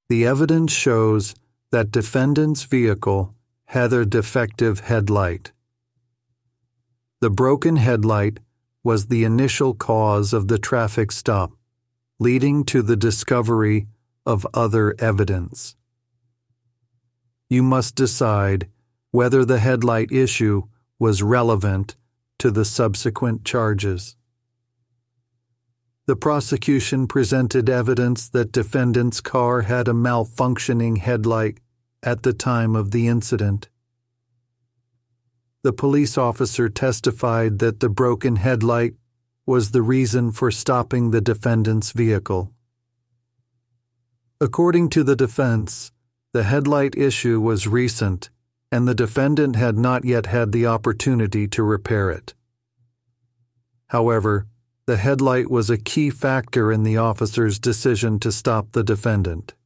The evidence shows that defendant's vehicle had a defective headlight. The broken headlight was the initial cause of the traffic stop, leading to the discovery of other evidence. You must decide whether the headlight issue was relevant to the subsequent charges. The prosecution presented evidence that defendant's car had a malfunctioning headlight at the time of the incident. The police officer testified that the broken headlight was the reason for stopping the defendant's vehicle. According to the defense, the headlight issue was recent and the defendant had not yet had the opportunity to repair it. However, the headlight was a key factor in the officer's decision to stop the defendant.